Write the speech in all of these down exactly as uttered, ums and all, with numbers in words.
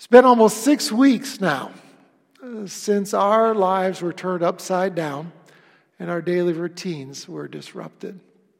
It's been almost six weeks now uh, since our lives were turned upside down and our daily routines were disrupted.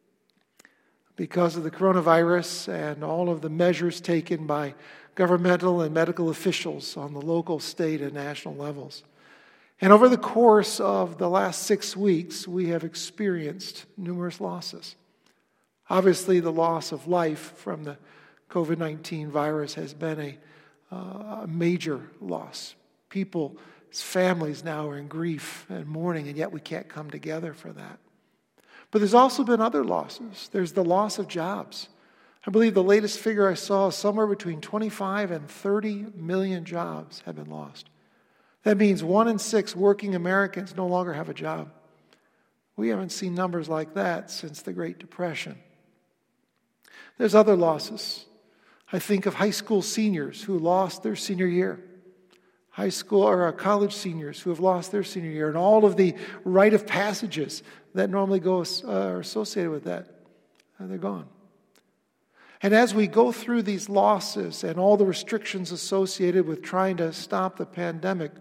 Because of the coronavirus and all of the measures taken by governmental and medical officials on the local, state, and national levels. And over the course of the last six weeks, we have experienced numerous losses. Obviously, the loss of life from the covid nineteen virus has been a, uh, a major loss. People's families now are in grief and mourning, and yet we can't come together for that. But there's also been other losses. There's the loss of jobs. I believe the latest figure I saw is somewhere between twenty-five and thirty million jobs have been lost. That means one in six working Americans no longer have a job. We haven't seen numbers like that since the Great Depression. There's other losses. I think of high school seniors who lost their senior year. High school or uh, college seniors who have lost their senior year, and all of the rite of passages that normally go uh, are associated with that. Uh, they're gone. And as we go through these losses and all the restrictions associated with trying to stop the pandemic,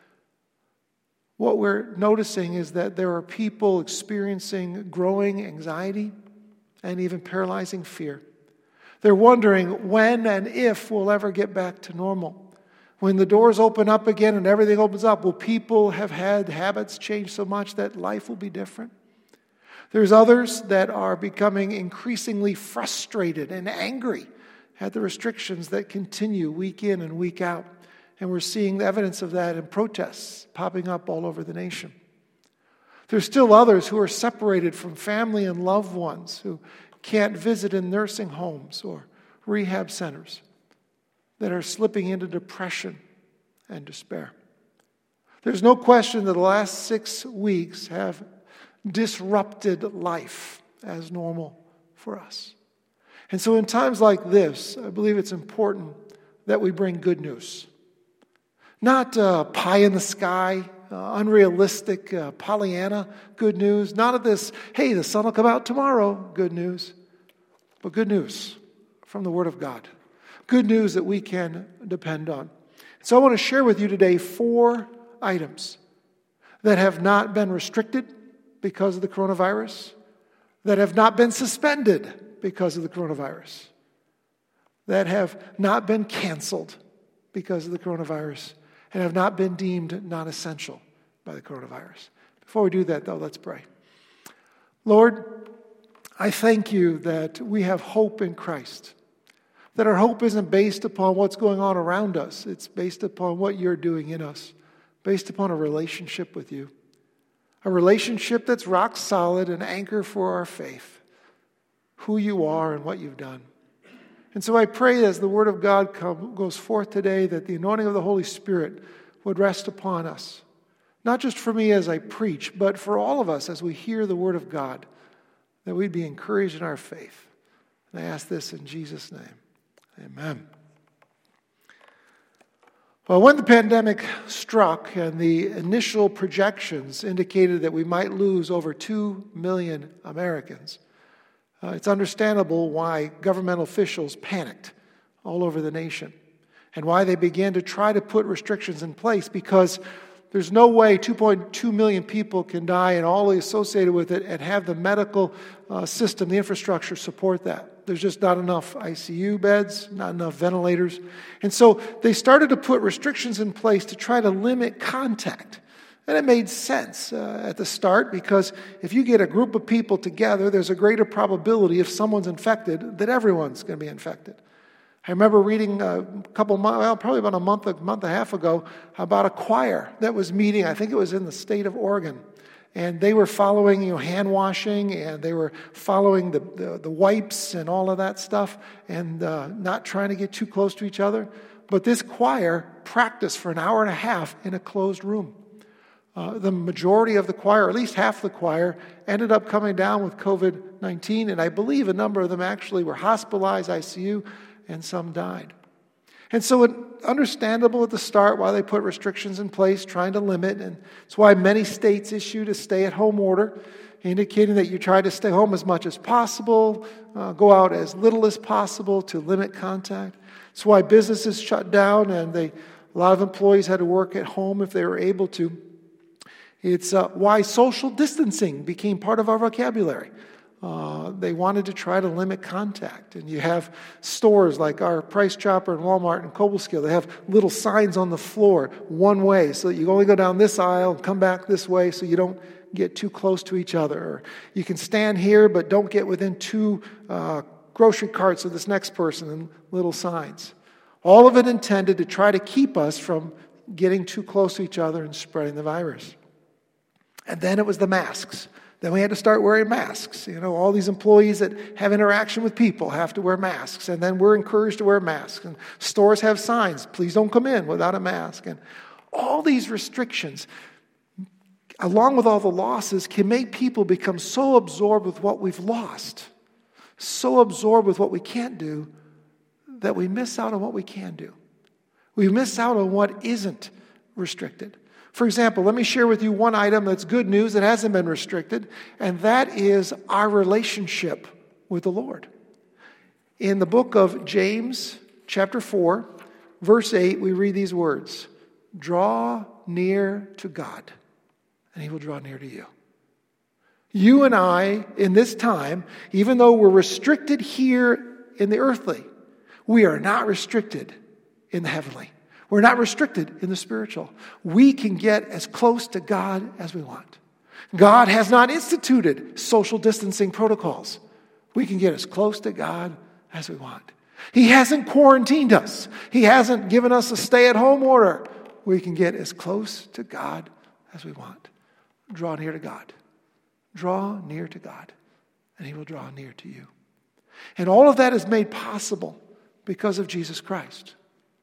what we're noticing is that there are people experiencing growing anxiety and even paralyzing fear. They're wondering when and if we'll ever get back to normal. When the doors open up again and everything opens up, will people have had habits change so much that life will be different? There's others that are becoming increasingly frustrated and angry at the restrictions that continue week in and week out. And we're seeing the evidence of that in protests popping up all over the nation. There's still others who are separated from family and loved ones who can't visit in nursing homes or rehab centers, that are slipping into depression and despair. There's no question that the last six weeks have disrupted life as normal for us. And so in times like this, I believe it's important that we bring good news. Not uh, pie in the sky, uh, unrealistic, uh, Pollyanna good news. Not of this, hey, the sun will come out tomorrow good news. But good news from the Word of God. Good news that we can depend on. So I want to share with you today four items that have not been restricted because of the coronavirus, that have not been suspended because of the coronavirus, that have not been canceled because of the coronavirus, and have not been deemed non-essential by the coronavirus. Before we do that, though, let's pray. Lord, I thank you that we have hope in Christ, that our hope isn't based upon what's going on around us. It's based upon what you're doing in us, based upon a relationship with you, a relationship that's rock solid, an anchor for our faith, who you are and what you've done. And so I pray as the Word of God come, goes forth today that the anointing of the Holy Spirit would rest upon us. Not just for me as I preach, but for all of us as we hear the Word of God, that we'd be encouraged in our faith. And I ask this in Jesus' name. Amen. Well, when the pandemic struck and the initial projections indicated that we might lose over two million Americans, Uh, it's understandable why governmental officials panicked all over the nation and why they began to try to put restrictions in place, because there's no way two point two million people can die and all associated with it and have the medical uh, system, the infrastructure support that. There's just not enough I C U beds, not enough ventilators. And so they started to put restrictions in place to try to limit contact. And it made sense uh, at the start, because if you get a group of people together, there's a greater probability if someone's infected that everyone's going to be infected. I remember reading a couple months, well, probably about a month, a month and a half ago, about a choir that was meeting. I think it was in the state of Oregon. And they were following, you know, hand washing, and they were following the, the, the wipes and all of that stuff, and uh, not trying to get too close to each other. But this choir practiced for an hour and a half in a closed room. Uh, the majority of the choir, or at least half the choir, ended up coming down with covid nineteen, and I believe a number of them actually were hospitalized, I C U, and some died. And so it's understandable at the start why they put restrictions in place, trying to limit, and it's why many states issued a stay-at-home order. indicating that you try to stay home as much as possible, uh, go out as little as possible to limit contact. That's why businesses shut down and they, a lot of employees had to work at home if they were able to. It's uh, why social distancing became part of our vocabulary. Uh, they wanted to try to limit contact. And you have stores like our Price Chopper and Walmart and Cobleskill. They have little signs on the floor, one way, so that you only go down this aisle and come back this way so you don't get too close to each other. Or you can stand here, but don't get within two uh, grocery carts of this next person, and little signs. All of it intended to try to keep us from getting too close to each other and spreading the virus. And then it was the masks. Then we had to start wearing masks. You know, all these employees that have interaction with people have to wear masks. And then we're encouraged to wear masks. And stores have signs, please don't come in without a mask. And all these restrictions, along with all the losses, can make people become so absorbed with what we've lost, so absorbed with what we can't do, that we miss out on what we can do. We miss out on what isn't restricted. For example, let me share with you one item that's good news that hasn't been restricted, and that is our relationship with the Lord. In the book of James, chapter four, verse eight, we read these words, "Draw near to God, and He will draw near to you." You and I, in this time, even though we're restricted here in the earthly, we are not restricted in the heavenly. We're not restricted in the spiritual. We can get as close to God as we want. God has not instituted social distancing protocols. We can get as close to God as we want. He hasn't quarantined us. He hasn't given us a stay-at-home order. We can get as close to God as we want. Draw near to God. Draw near to God, and He will draw near to you. And all of that is made possible because of Jesus Christ.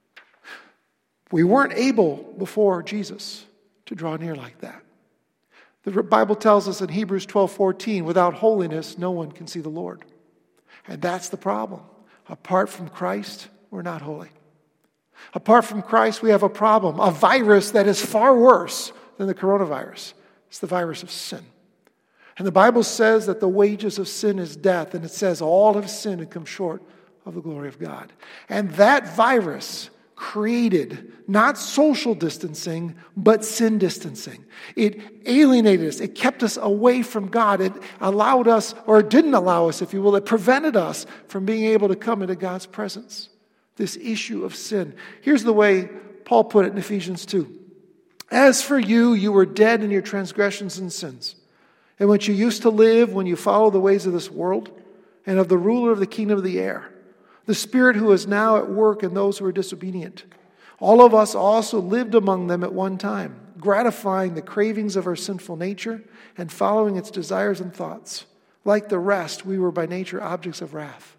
We weren't able before Jesus to draw near like that. The Bible tells us in Hebrews twelve fourteen, without holiness, no one can see the Lord. And that's the problem. Apart from Christ, we're not holy. Apart from Christ, we have a problem, a virus that is far worse than the coronavirus. It's the virus of sin. And the Bible says that the wages of sin is death, and it says all have sinned and come short of the glory of God. And that virus created not social distancing, but sin distancing. It alienated us. It kept us away from God. It allowed us, or it didn't allow us, if you will, it prevented us from being able to come into God's presence. This issue of sin. Here's the way Paul put it in Ephesians two. As for you, you were dead in your transgressions and sins, in which you used to live when you followed the ways of this world and of the ruler of the kingdom of the air, the spirit who is now at work in those who are disobedient. All of us also lived among them at one time, gratifying the cravings of our sinful nature and following its desires and thoughts. Like the rest, we were by nature objects of wrath.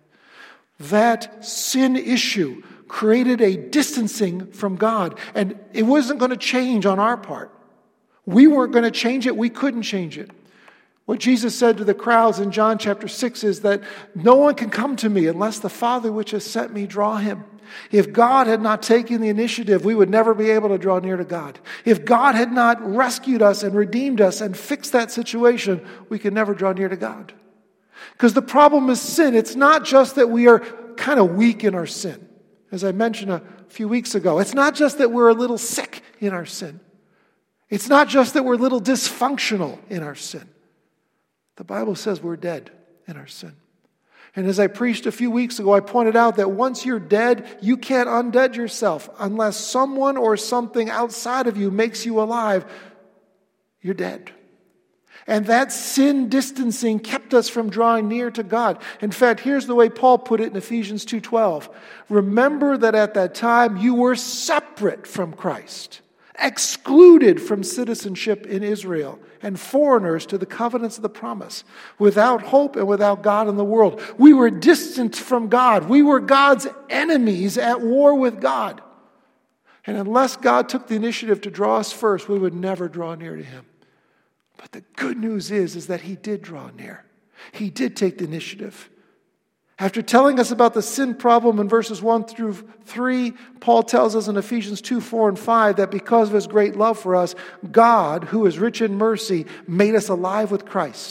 That sin issue created a distancing from God, and it wasn't going to change on our part. We weren't going to change it. We couldn't change it. What Jesus said to the crowds in John chapter six is that no one can come to me unless the Father which has sent me draw him. If God had not taken the initiative, we would never be able to draw near to God. If God had not rescued us and redeemed us and fixed that situation, we could never draw near to God. Because the problem is sin. It's not just that we are kind of weak in our sin. As I mentioned a few weeks ago, it's not just that we're a little sick in our sin. It's not just that we're a little dysfunctional in our sin. The Bible says we're dead in our sin. And as I preached a few weeks ago, I pointed out that once you're dead, you can't undead yourself. Unless someone or something outside of you makes you alive, you're dead. And that sin distancing kept us from drawing near to God. In fact, here's the way Paul put it in Ephesians two twelve. Remember that at that time you were separate from Christ, excluded from citizenship in Israel, and foreigners to the covenants of the promise, without hope and without God in the world. We were distant from God. We were God's enemies at war with God. And unless God took the initiative to draw us first, we would never draw near to Him. But the good news is, is that He did draw near. He did take the initiative. After telling us about the sin problem in verses one through three, Paul tells us in Ephesians two, four, and five that because of His great love for us, God, who is rich in mercy, made us alive with Christ,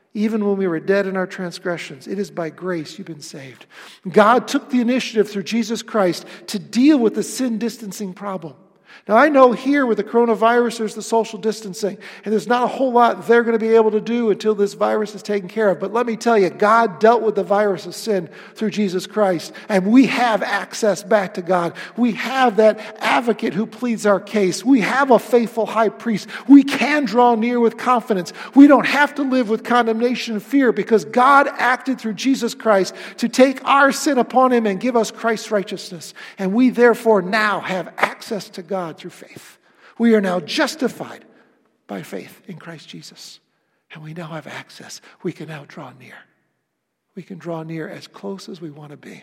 even when we were dead in our transgressions. It is by grace you've been saved. God took the initiative through Jesus Christ to deal with the sin distancing problem. Now, I know here with the coronavirus, there's the social distancing, and there's not a whole lot they're going to be able to do until this virus is taken care of. But let me tell you, God dealt with the virus of sin through Jesus Christ, and we have access back to God. We have that advocate who pleads our case. We have a faithful high priest. We can draw near with confidence. We don't have to live with condemnation and fear because God acted through Jesus Christ to take our sin upon him and give us Christ's righteousness. And we therefore now have access to God through faith. We are now justified by faith in Christ Jesus. And we now have access. We can now draw near. We can draw near as close as we want to be.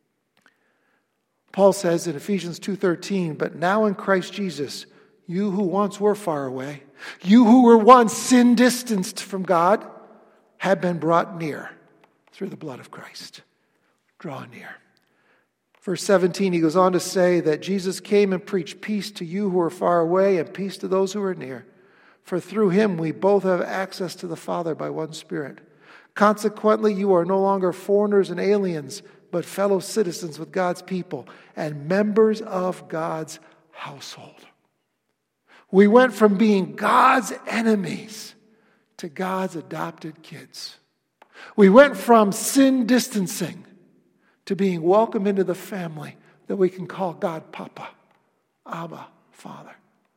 Paul says in Ephesians two thirteen, but now in Christ Jesus, you who once were far away, you who were once sin distanced from God, have been brought near through the blood of Christ. Draw near. Verse seventeen, he goes on to say that Jesus came and preached peace to you who are far away and peace to those who are near. For through him we both have access to the Father by one Spirit. Consequently, you are no longer foreigners and aliens, but fellow citizens with God's people and members of God's household. We went from being God's enemies to God's adopted kids. We went from sin distancing to being welcomed into the family that we can call God Papa, Abba, Father.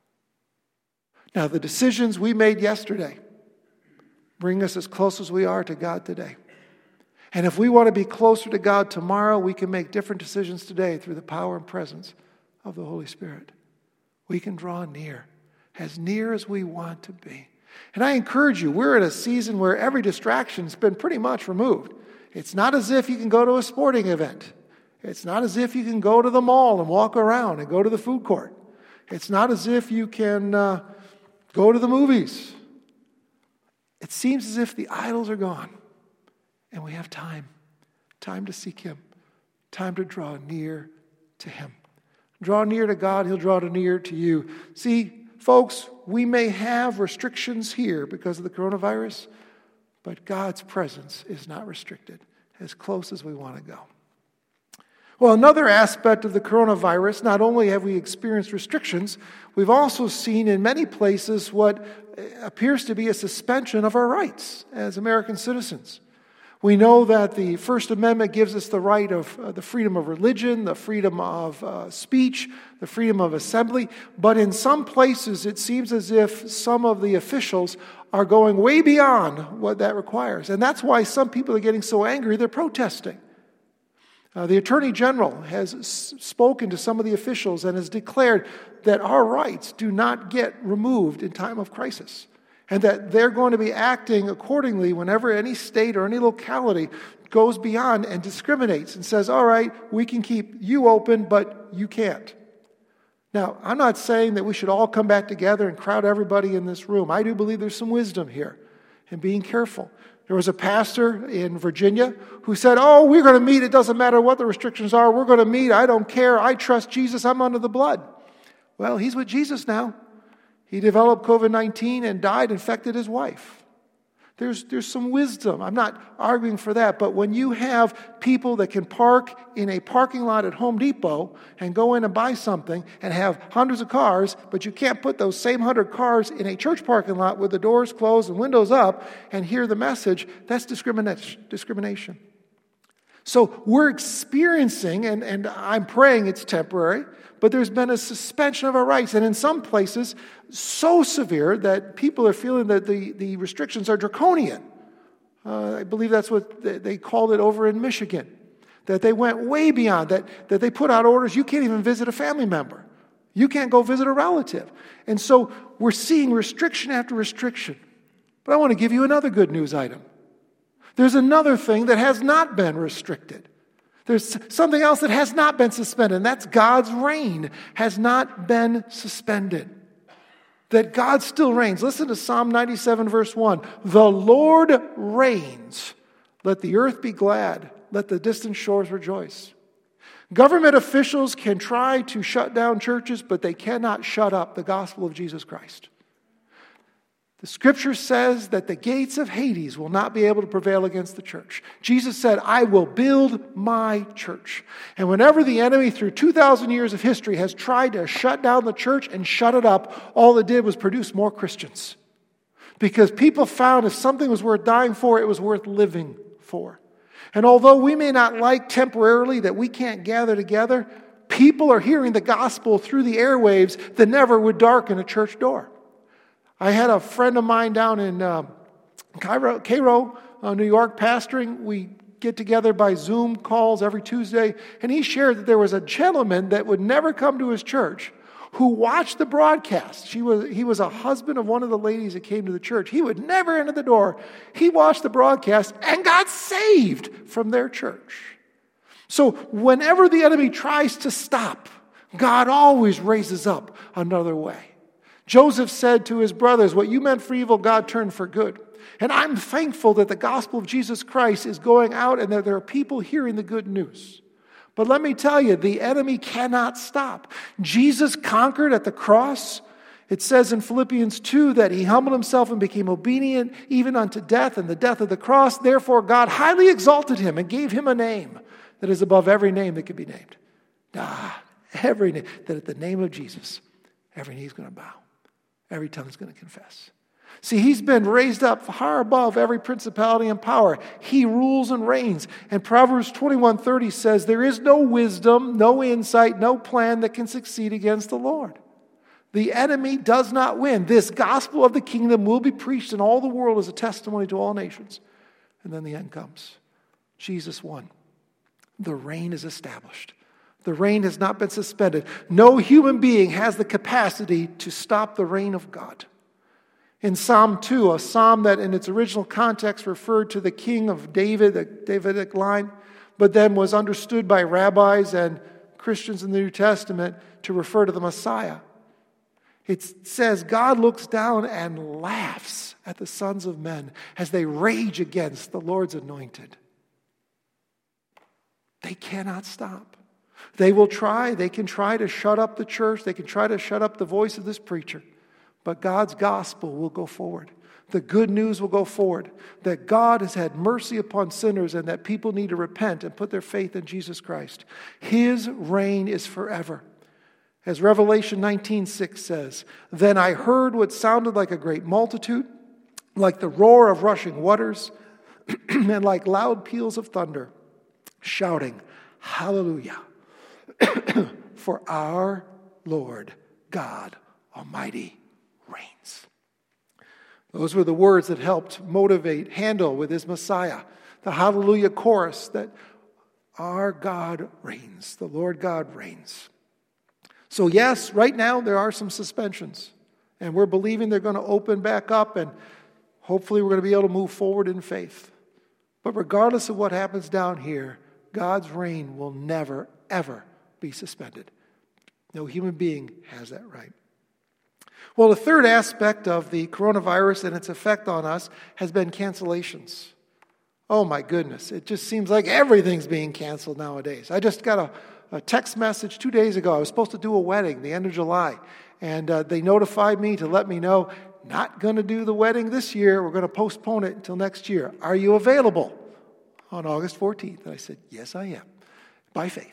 Now, the decisions we made yesterday bring us as close as we are to God today. And if we want to be closer to God tomorrow, we can make different decisions today through the power and presence of the Holy Spirit. We can draw near, as near as we want to be. And I encourage you, we're in a season where every distraction's been pretty much removed. It's not as if you can go to a sporting event. It's not as if you can go to the mall and walk around and go to the food court. It's not as if you can uh, go to the movies. It seems as if the idols are gone and we have time. Time to seek him. Time to draw near to him. Draw near to God, he'll draw near to you. See, folks, we may have restrictions here because of the coronavirus, but God's presence is not restricted, as close as we want to go. Well, another aspect of the coronavirus, not only have we experienced restrictions, we've also seen in many places what appears to be a suspension of our rights as American citizens. We know that the First Amendment gives us the right of uh, the freedom of religion, the freedom of uh, speech, the freedom of assembly. But in some places, it seems as if some of the officials are going way beyond what that requires. And that's why some people are getting so angry, they're protesting. Uh, the Attorney General has s- spoken to some of the officials and has declared that our rights do not get removed in time of crisis. And that they're going to be acting accordingly whenever any state or any locality goes beyond and discriminates and says, all right, we can keep you open, but you can't. Now, I'm not saying that we should all come back together and crowd everybody in this room. I do believe there's some wisdom here in being careful. There was a pastor in Virginia who said, oh, we're going to meet. It doesn't matter what the restrictions are. We're going to meet. I don't care. I trust Jesus. I'm under the blood. Well, he's with Jesus now. He developed covid nineteen and died, infected his wife. There's, there's some wisdom. I'm not arguing for that. But when you have people that can park in a parking lot at Home Depot and go in and buy something and have hundreds of cars, but you can't put those same hundred cars in a church parking lot with the doors closed and windows up and hear the message, that's discrimination. discrimination. So we're experiencing, and, and I'm praying it's temporary, but there's been a suspension of our rights. And in some places, so severe that people are feeling that the, the restrictions are draconian. Uh, I believe that's what they, they called it over in Michigan. That they went way beyond, that, that they put out orders, you can't even visit a family member. You can't go visit a relative. And so we're seeing restriction after restriction. But I want to give you another good news item. There's another thing that has not been restricted. There's something else that has not been suspended, and that's God's reign has not been suspended. That God still reigns. Listen to Psalm ninety-seven, verse one. The Lord reigns. Let the earth be glad. Let the distant shores rejoice. Government officials can try to shut down churches, but they cannot shut up the gospel of Jesus Christ. The scripture says that the gates of Hades will not be able to prevail against the church. Jesus said, I will build my church. And whenever the enemy through two thousand years of history has tried to shut down the church and shut it up, all it did was produce more Christians. Because people found if something was worth dying for, it was worth living for. And although we may not like temporarily that we can't gather together, people are hearing the gospel through the airwaves that never would darken a church door. I had a friend of mine down in uh, Cairo, Cairo uh, New York, pastoring. We get together by Zoom calls every Tuesday, and he shared that there was a gentleman that would never come to his church who watched the broadcast. She was, he was a husband of one of the ladies that came to the church. He would never enter the door. He watched the broadcast and got saved from their church. So whenever the enemy tries to stop, God always raises up another way. Joseph said to his brothers, what you meant for evil, God turned for good. And I'm thankful that the gospel of Jesus Christ is going out and that there are people hearing the good news. But let me tell you, the enemy cannot stop. Jesus conquered at the cross. It says in Philippians two that he humbled himself and became obedient even unto death and the death of the cross. Therefore, God highly exalted him and gave him a name that is above every name that could be named. Ah, every name. That at the name of Jesus, every knee is going to bow. Every tongue is going to confess. See, he's been raised up far above every principality and power. He rules and reigns. And Proverbs twenty-one thirty says, there is no wisdom, no insight, no plan that can succeed against the Lord. The enemy does not win. This gospel of the kingdom will be preached in all the world as a testimony to all nations. And then the end comes. Jesus won. The reign is established. The reign has not been suspended. No human being has the capacity to stop the reign of God. In Psalm two, a psalm that in its original context referred to the king of David, the Davidic line, but then was understood by rabbis and Christians in the New Testament to refer to the Messiah. It says, God looks down and laughs at the sons of men as they rage against the Lord's anointed. They cannot stop. They will try. They can try to shut up the church. They can try to shut up the voice of this preacher. But God's gospel will go forward. The good news will go forward. That God has had mercy upon sinners and that people need to repent and put their faith in Jesus Christ. His reign is forever. As Revelation nineteen six says, then I heard what sounded like a great multitude, like the roar of rushing waters, and like loud peals of thunder, shouting, Hallelujah. For our Lord God Almighty reigns. Those were the words that helped motivate Handel with his Messiah. The Hallelujah chorus that our God reigns. The Lord God reigns. So yes, right now there are some suspensions. And we're believing they're going to open back up and hopefully we're going to be able to move forward in faith. But regardless of what happens down here, God's reign will never, ever be suspended. No human being has that right. Well, the third aspect of the coronavirus and its effect on us has been cancellations. Oh my goodness, it just seems like everything's being canceled nowadays. I just got a, a text message two days ago. I was supposed to do a wedding the end of July, and uh, they notified me to let me know, not going to do the wedding this year. We're going to postpone it until next year. Are you available on August fourteenth? And I said, yes, I am, by faith.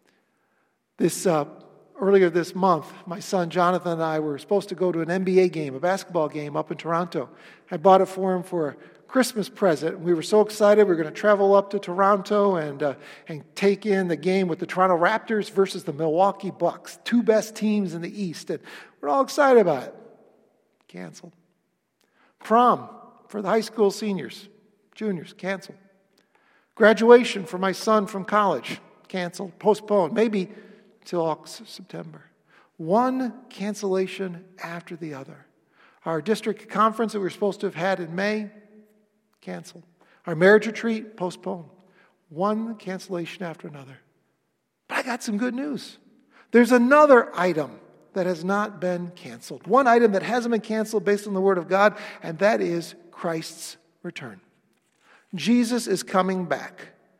This uh, earlier this month, my son Jonathan and I were supposed to go to an N B A game, a basketball game up in Toronto. I bought it for him for a Christmas present. We were so excited. We were going to travel up to Toronto and uh, and take in the game with the Toronto Raptors versus the Milwaukee Bucks, two best teams in the East. And we're all excited about it. Canceled. Prom for the high school seniors, juniors, canceled. Graduation for my son from college, canceled, postponed, maybe till August, September. One cancellation after the other. Our district conference that we were supposed to have had in May, canceled. Our marriage retreat, postponed. One cancellation after another. But I got some good news. There's another item that has not been canceled. One item that hasn't been canceled based on the Word of God, and that is Christ's return. Jesus is coming back.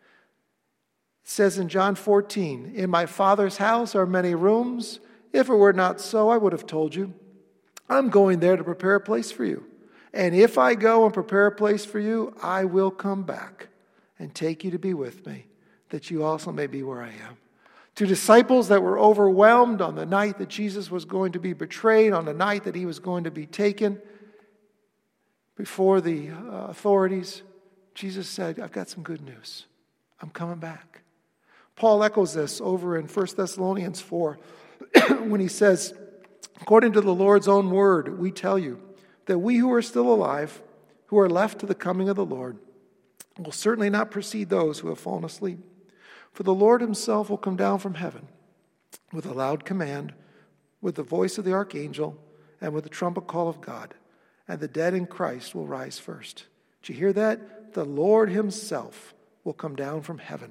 It says in John fourteen, in my Father's house are many rooms. If it were not so, I would have told you. I'm going there to prepare a place for you. And if I go and prepare a place for you, I will come back and take you to be with me, that you also may be where I am. To disciples that were overwhelmed on the night that Jesus was going to be betrayed, on the night that he was going to be taken before the uh, authorities, Jesus said, I've got some good news. I'm coming back. Paul echoes this over in First Thessalonians four when he says, according to the Lord's own word, we tell you that we who are still alive, who are left to the coming of the Lord, will certainly not precede those who have fallen asleep. For the Lord himself will come down from heaven with a loud command, with the voice of the archangel, and with the trumpet call of God, and the dead in Christ will rise first. Did you hear that? The Lord himself will come down from heaven.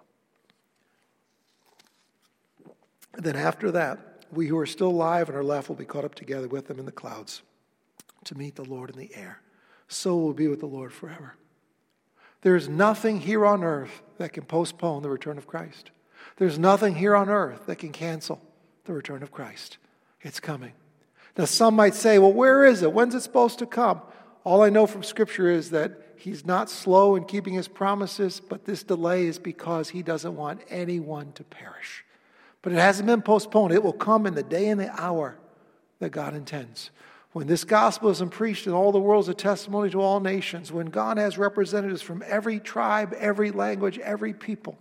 And then after that, we who are still alive and are left will be caught up together with them in the clouds to meet the Lord in the air. So will be with the Lord forever. There is nothing here on earth that can postpone the return of Christ. There's nothing here on earth that can cancel the return of Christ. It's coming. Now some might say, well, where is it? When's it supposed to come? All I know from Scripture is that he's not slow in keeping his promises, but this delay is because he doesn't want anyone to perish. But it hasn't been postponed. It will come in the day and the hour that God intends. When this gospel is preached in all the world as a testimony to all nations, when God has representatives from every tribe, every language, every people,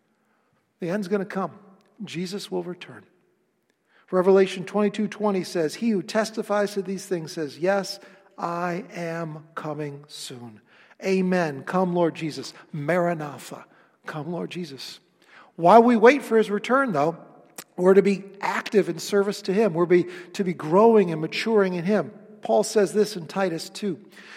the end's going to come. Jesus will return. Revelation twenty-two twenty says, he who testifies to these things says, yes, I am coming soon. Amen. Come, Lord Jesus. Maranatha. Come, Lord Jesus. While we wait for his return, though, we're to be active in service to him. We're be, to be growing and maturing in him. Paul says this in Titus two.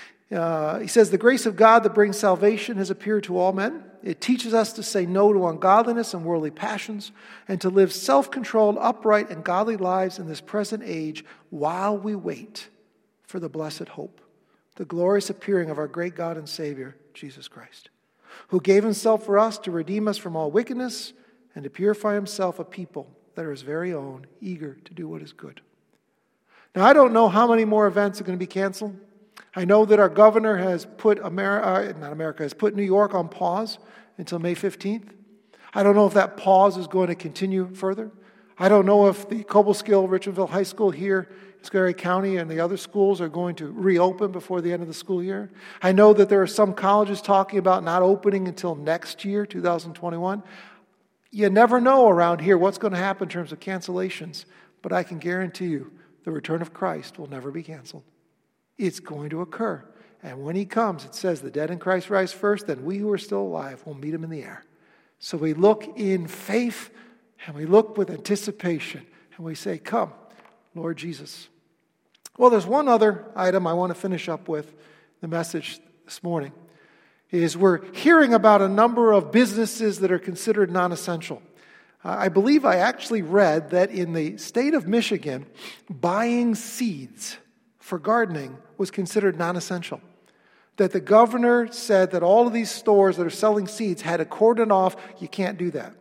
Uh, he says, the grace of God that brings salvation has appeared to all men. It teaches us to say no to ungodliness and worldly passions and to live self-controlled, upright, and godly lives in this present age while we wait for the blessed hope, the glorious appearing of our great God and Savior, Jesus Christ, who gave himself for us to redeem us from all wickedness and to purify himself a people that are his very own, eager to do what is good. Now, I don't know how many more events are going to be canceled. I know that our governor has put America, not America, has put New York on pause until May fifteenth. I don't know if that pause is going to continue further. I don't know if the Cobleskill Richardville High School here in Schoharie County and the other schools are going to reopen before the end of the school year. I know that there are some colleges talking about not opening until next year, two thousand twenty-one. You never know around here what's going to happen in terms of cancellations, but I can guarantee you the return of Christ will never be canceled. It's going to occur. And when he comes, it says the dead in Christ rise first, then we who are still alive will meet him in the air. So we look in faith and we look with anticipation and we say, come, Lord Jesus. Well, there's one other item I want to finish up with the message this morning. Is we're hearing about a number of businesses that are considered non-essential. Uh, I believe I actually read that in the state of Michigan, buying seeds for gardening was considered non-essential. That the governor said that all of these stores that are selling seeds had to cordon off, you can't do that.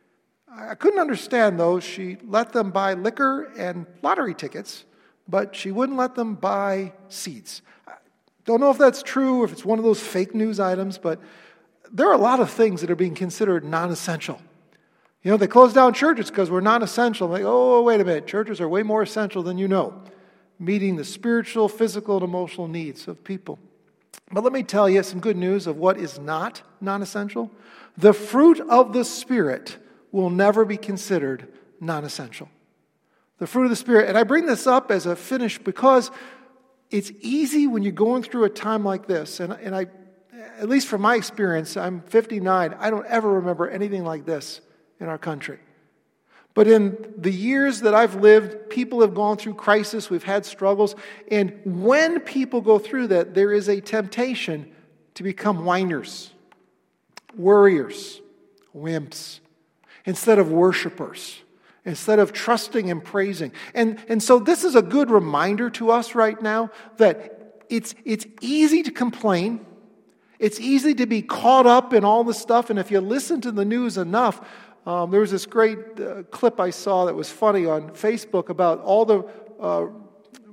I couldn't understand, though. She let them buy liquor and lottery tickets, but she wouldn't let them buy seeds. Don't know if that's true, if it's one of those fake news items, but there are a lot of things that are being considered non-essential. You know, they close down churches because we're non-essential. Like, oh, wait a minute, churches are way more essential than you know, meeting the spiritual, physical, and emotional needs of people. But let me tell you some good news of what is not non-essential. The fruit of the Spirit will never be considered non-essential. The fruit of the Spirit, and I bring this up as a finish because it's easy when you're going through a time like this, and, and I, at least from my experience, I'm fifty-nine, I don't ever remember anything like this in our country. But in the years that I've lived, people have gone through crisis, we've had struggles, and when people go through that, there is a temptation to become whiners, worriers, wimps, instead of worshipers. Instead of trusting and praising. And, and so this is a good reminder to us right now that it's, it's easy to complain. It's easy to be caught up in all this stuff. And if you listen to the news enough, um, there was this great uh, clip I saw that was funny on Facebook about all the uh,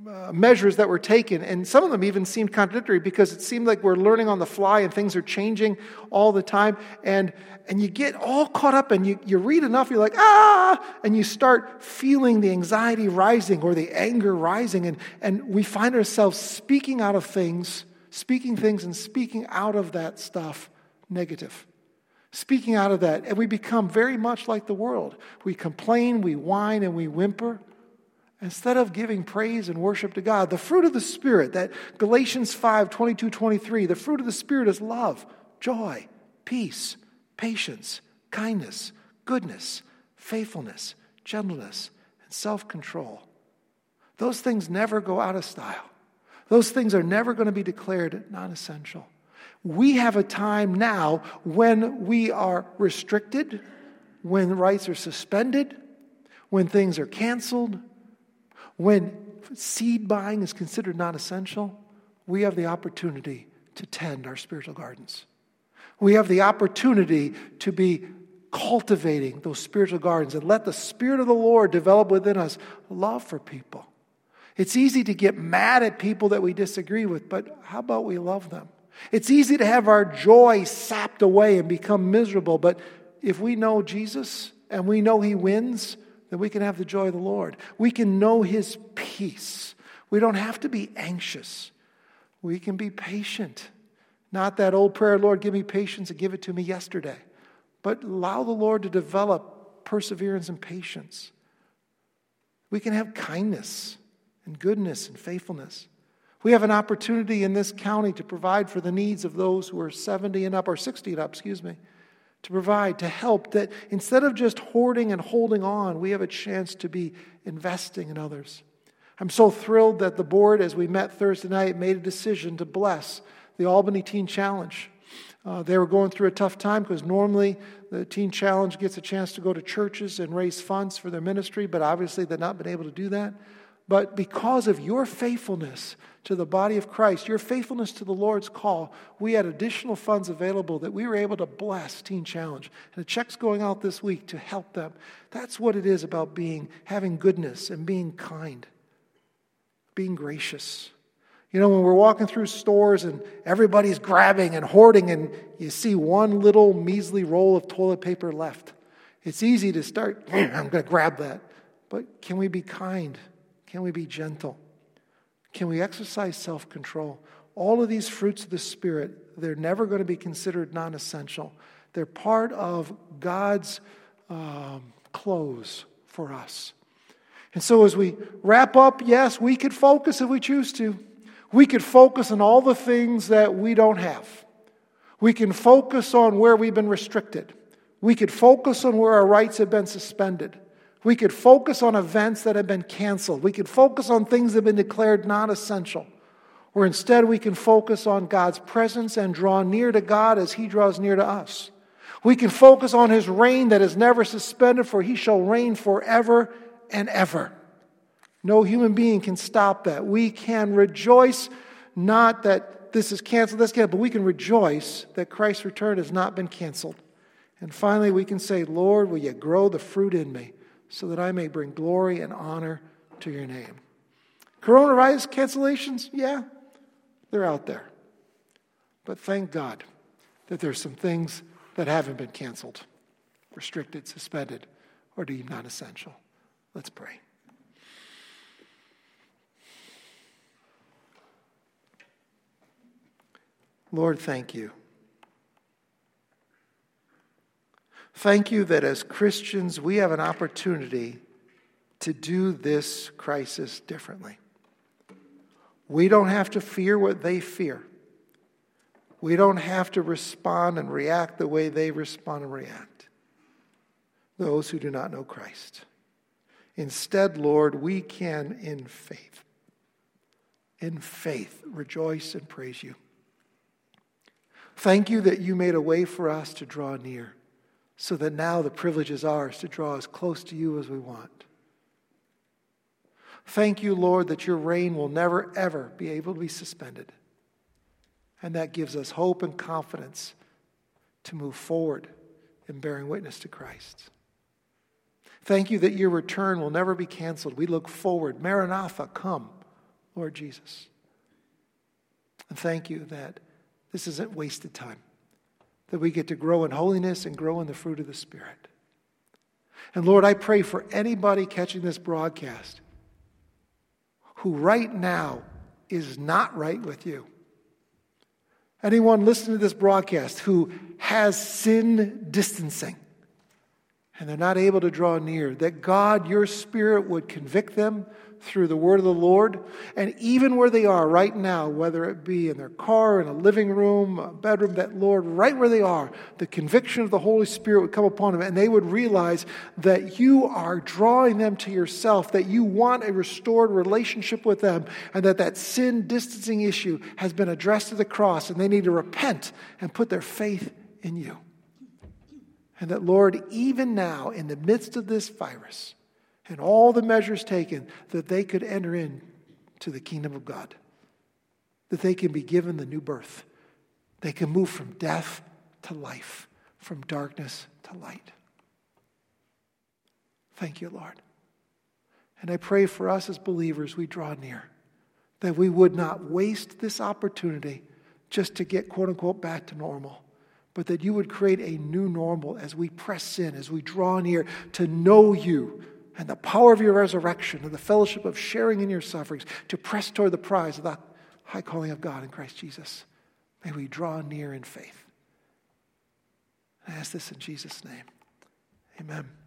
uh, measures that were taken, and some of them even seemed contradictory because it seemed like we're learning on the fly and things are changing all the time. And and you get all caught up and you, you read enough, you're like, ah, and you start feeling the anxiety rising or the anger rising. And, and we find ourselves speaking out of things, speaking things and speaking out of that stuff negative. Speaking out of that. And we become very much like the world. We complain, we whine, and we whimper. Instead of giving praise and worship to God. The fruit of the Spirit, that Galatians five, twenty-two, twenty-three, the fruit of the Spirit is love, joy, peace, patience, kindness, goodness, faithfulness, gentleness, and self-control. Those things never go out of style. Those things are never going to be declared non-essential. We have a time now when we are restricted, when rights are suspended, when things are canceled, when seed buying is considered non-essential. We have the opportunity to tend our spiritual gardens. We have the opportunity to be cultivating those spiritual gardens and let the Spirit of the Lord develop within us love for people. It's easy to get mad at people that we disagree with, but how about we love them? It's easy to have our joy sapped away and become miserable, but if we know Jesus and we know He wins, then we can have the joy of the Lord. We can know His peace. We don't have to be anxious. We can be patient. Not that old prayer, Lord, give me patience and give it to me yesterday. But allow the Lord to develop perseverance and patience. We can have kindness and goodness and faithfulness. We have an opportunity in this county to provide for the needs of those who are seventy and up, or sixty and up, excuse me. To provide, to help, that instead of just hoarding and holding on, we have a chance to be investing in others. I'm so thrilled that the board, as we met Thursday night, made a decision to bless the Albany Teen Challenge. Uh, they were going through a tough time because normally the Teen Challenge gets a chance to go to churches and raise funds for their ministry, but obviously they've not been able to do that. But because of your faithfulness to the body of Christ, your faithfulness to the Lord's call, we had additional funds available that we were able to bless Teen Challenge. And a check's going out this week to help them. That's what it is about being, having goodness and being kind, being gracious. You know, when we're walking through stores and everybody's grabbing and hoarding and you see one little measly roll of toilet paper left, it's easy to start, I'm going to grab that. But can we be kind? Can we be gentle? Can we exercise self-control? All of these fruits of the Spirit, they're never going to be considered non-essential. They're part of God's um, clothes for us. And so as we wrap up, yes, we could focus if we choose to. We could focus on all the things that we don't have. We can focus on where we've been restricted. We could focus on where our rights have been suspended. We could focus on events that have been canceled. We could focus on things that have been declared non-essential. Or instead we can focus on God's presence and draw near to God as He draws near to us. We can focus on His reign that is never suspended, for He shall reign forever and ever. No human being can stop that. We can rejoice, not that this is canceled, this canceled, but we can rejoice that Christ's return has not been canceled. And finally we can say, Lord, will you grow the fruit in me, so that I may bring glory and honor to your name. Coronavirus cancellations, yeah, they're out there. But thank God that there's some things that haven't been canceled, restricted, suspended, or deemed non-essential. Let's pray. Lord, thank you. Thank you that as Christians, we have an opportunity to do this crisis differently. We don't have to fear what they fear. We don't have to respond and react the way they respond and react. Those who do not know Christ. Instead, Lord, we can, in faith, in faith, rejoice and praise you. Thank you that you made a way for us to draw near, so that now the privilege is ours to draw as close to you as we want. Thank you, Lord, that your reign will never, ever be able to be suspended. And that gives us hope and confidence to move forward in bearing witness to Christ. Thank you that your return will never be canceled. We look forward. Maranatha, come. Lord Jesus. And thank you that this isn't wasted time, that we get to grow in holiness and grow in the fruit of the Spirit. And Lord, I pray for anybody catching this broadcast who right now is not right with you. Anyone listening to this broadcast who has sin distancing and they're not able to draw near, that God, your Spirit would convict them through the word of the Lord. And even where they are right now, whether it be in their car, in a living room, a bedroom, that Lord, right where they are, the conviction of the Holy Spirit would come upon them and they would realize that you are drawing them to yourself, that you want a restored relationship with them, and that that sin distancing issue has been addressed at the cross and they need to repent and put their faith in you. And that, Lord, even now, in the midst of this virus and all the measures taken, that they could enter into the kingdom of God. That they can be given the new birth. They can move from death to life, from darkness to light. Thank you, Lord. And I pray for us as believers, we draw near, that we would not waste this opportunity just to get, quote unquote, back to normal, but that you would create a new normal as we press in, as we draw near to know you and the power of your resurrection and the fellowship of sharing in your sufferings, to press toward the prize of the high calling of God in Christ Jesus. May we draw near in faith. I ask this in Jesus' name. Amen.